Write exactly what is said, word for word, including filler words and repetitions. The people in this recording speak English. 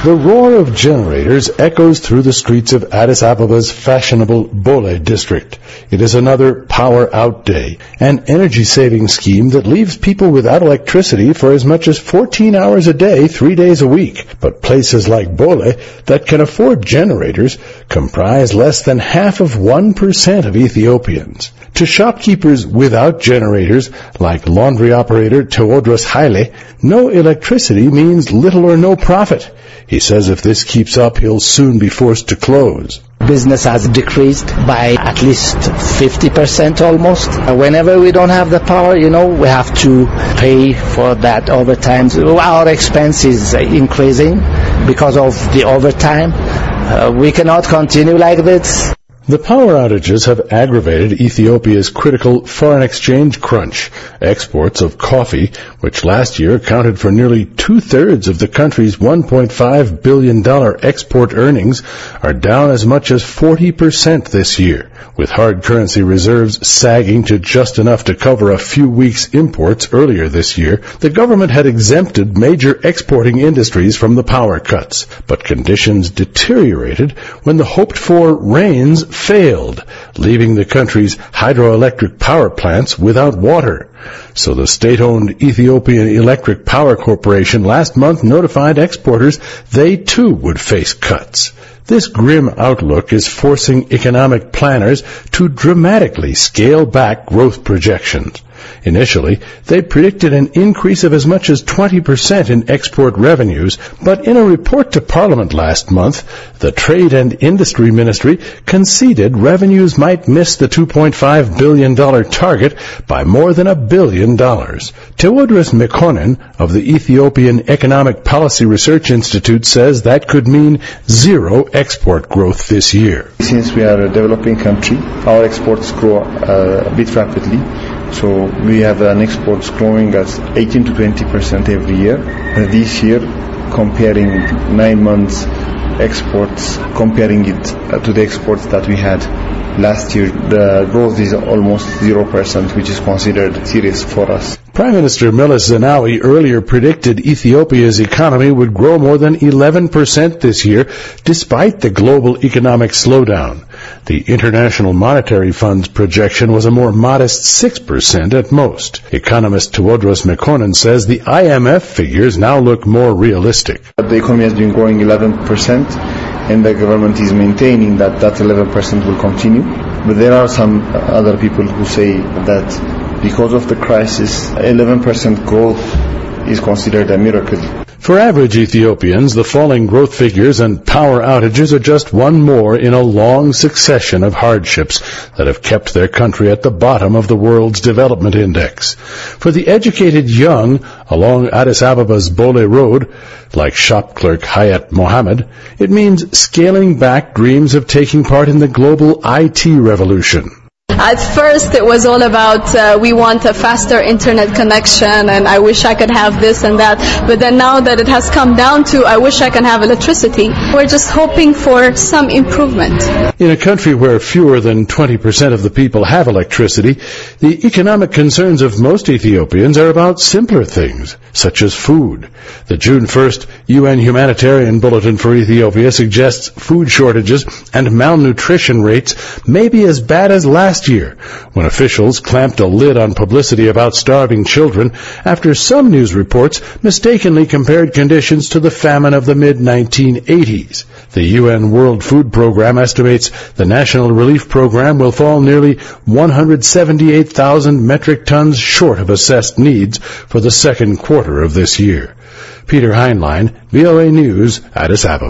The roar of generators echoes through the streets of Addis Abeba's fashionable Bole district. It is another power out day, an energy-saving scheme that leaves people without electricity for as much as fourteen hours a day, three days a week. But places like Bole that can afford generators comprise less than half of one percent of Ethiopians. To shopkeepers without generators, like laundry operator Teodros Haile, no electricity means little or no profit. He says if this keeps up, he'll soon be forced to close. Business has decreased by at least fifty percent almost. Whenever we don't have the power, you know, we have to pay for that overtime. Our expense is increasing because of the overtime. Uh, we cannot continue like this. The power outages have aggravated Ethiopia's critical foreign exchange crunch. Exports of coffee, which last year accounted for nearly two-thirds of the country's one point five billion dollars export earnings, are down as much as forty percent this year, with hard currency reserves sagging to just enough to cover a few weeks' imports earlier this year. The government had exempted major exporting industries from the power cuts, but conditions deteriorated when the hoped-for rains failed, leaving the country's hydroelectric power plants without water. So the state-owned Ethiopian Electric Power Corporation last month notified exporters they too would face cuts. This grim outlook is forcing economic planners to dramatically scale back growth projections. Initially, they predicted an increase of as much as twenty percent in export revenues, but in a report to Parliament last month, the Trade and Industry Ministry conceded revenues might miss the two point five billion dollars target by more than a billion dollars. Teodros Mekonnen of the Ethiopian Economic Policy Research Institute says that could mean zero export growth this year. Since we are a developing country, our exports grow uh, a bit rapidly. So we have an exports growing at eighteen to twenty percent every year. Uh, this year, comparing nine months exports, comparing it uh, to the exports that we had last year, the growth is almost zero percent, which is considered serious for us. Prime Minister Meles Zenawi earlier predicted Ethiopia's economy would grow more than eleven percent this year, despite the global economic slowdown. The International Monetary Fund's projection was a more modest six percent at most. Economist Teodros Mekonnen says the I M F figures now look more realistic. The economy has been growing eleven percent, and the government is maintaining that that eleven percent will continue. But there are some other people who say that because of the crisis, eleven percent growth is considered a miracle. For average Ethiopians, the falling growth figures and power outages are just one more in a long succession of hardships that have kept their country at the bottom of the world's development index. For the educated young along Addis Abeba's Bole Road, like shop clerk Hayat Mohammed, it means scaling back dreams of taking part in the global I T revolution. At first it was all about uh, we want a faster internet connection and I wish I could have this and that, but then now that it has come down to I wish I can have electricity, we're just hoping for some improvement. In a country where fewer than twenty percent of the people have electricity, the economic concerns of most Ethiopians are about simpler things, such as food. The June first U N Humanitarian Bulletin for Ethiopia suggests food shortages and malnutrition rates may be as bad as last year, when officials clamped a lid on publicity about starving children after some news reports mistakenly compared conditions to the famine of the mid nineteen eighties. The U N World Food Program estimates the National Relief Program will fall nearly one hundred seventy-eight thousand metric tons short of assessed needs for the second quarter of this year. Peter Heinlein, V O A News, Addis Ababa.